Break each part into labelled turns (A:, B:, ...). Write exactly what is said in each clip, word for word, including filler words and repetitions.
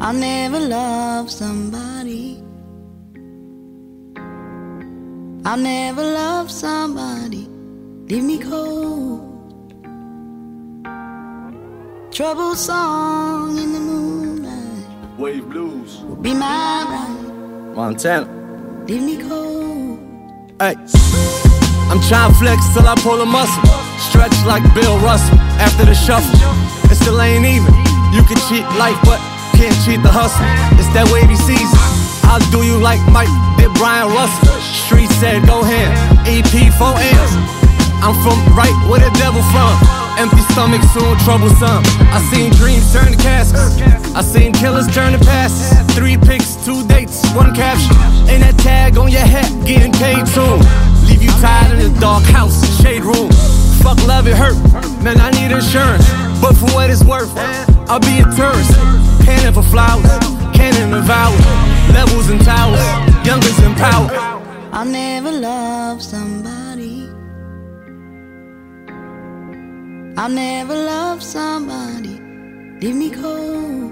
A: I'll never love somebody. I'll never love somebody. Leave me cold. Trouble song in the moonlight.
B: Wave blues.
A: Will be my ride.
C: Montana.
A: Leave me cold.
C: Hey, I'm tryna flex till I pull a muscle. Stretch like Bill Russell. After the shuffle, it still ain't even. You can cheat life, but can't cheat the hustle. It's that wavy season. I'll do you like Mike did Brian Russell. Street said go ham. E P four M's. I'm from right where the devil from. Empty stomach, soon troublesome. I seen dreams turn to caskets. I seen killers turn to passes. Three pics, two dates, one caption. Ain't that tag on your hat, getting paid soon. Leave you tied in the dark house, shade room. Fuck love, it hurt. Man, I need insurance. But for what it's worth, I'll be a tourist. Panning for flowers, cannon and vowels. Levels and towers, youngers in power.
A: I'll never love somebody. I'll never love somebody. Leave me cold.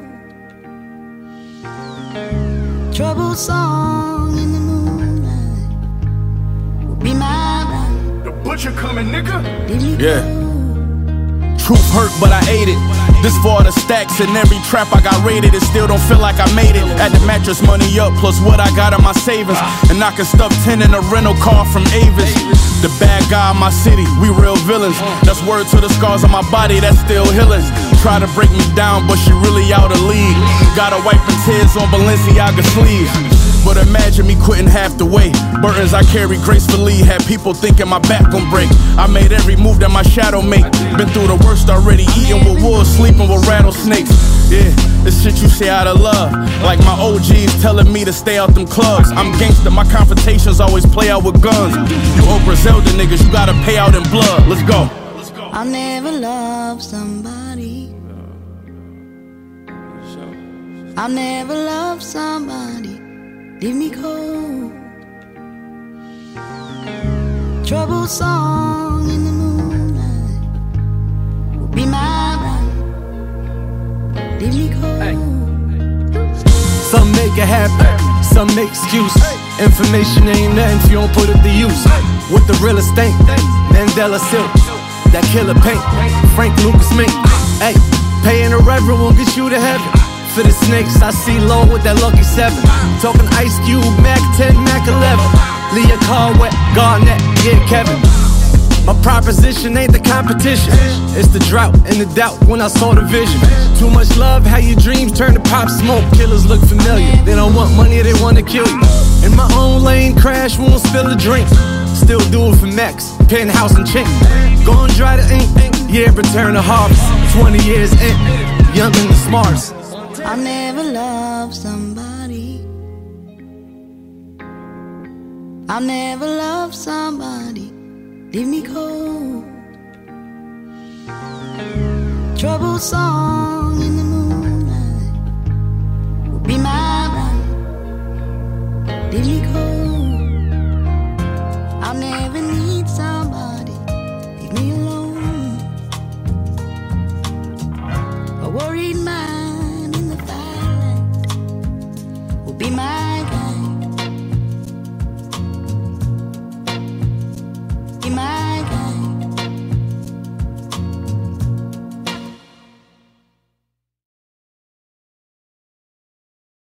A: Trouble song in the moonlight will be my ride.
B: The butcher coming, nigga.
A: Leave me
D: Yeah.
A: cold.
D: Truth hurt, but I ate it. This for all the stacks in every trap I got raided. It still don't feel like I made it. Add the mattress money up, plus what I got in my savings. And I can stuff ten in a rental car from Avis. The bad guy in my city, we real villains. That's word to the scars on my body, that's still healing. Try to break me down, but she really out of league. Gotta wiping tears on Balenciaga sleeves. But imagine me quitting half the way. Burdens I carry gracefully had people thinking my back gon' break. I made every move that my shadow make. Been through the worst already, eating with wolves, sleeping with rattlesnakes. Yeah, this shit you say out of love. Like my O Gs telling me to stay out them clubs. I'm gangster, my confrontations always play out with guns. You Oprah Zelda niggas, you gotta pay out in blood. Let's go.
A: I'll never love somebody. I'll never love somebody. Leave me cold. Trouble song in the moonlight will be my ride. Leave me cold.
C: Some make it happen, some make excuses. Information ain't nothing if you don't put it to use. What the realest think? Mandela silk, that killer paint, Frank Lucas mink. Hey, paying a reverend won't get you to heaven. For the snakes, I see low with that lucky seven. Talking Ice Cube, Mac ten, Mac eleven. Leah Carwet, Garnett, yeah, Kevin. My proposition ain't the competition. It's the drought and the doubt when I saw the vision. Too much love, how your dreams turn to pop smoke. Killers look familiar, they don't want money, they wanna kill you. In my own lane, crash, won't spill a drink. Still do it for Max, penthouse and chink. Go and dry the ink, yeah, return the harvest. Twenty years in, young and the smartest.
A: I'll never love somebody. I'll never love somebody. Leave me cold. Trouble song in the moonlight will be my ride. Leave me cold.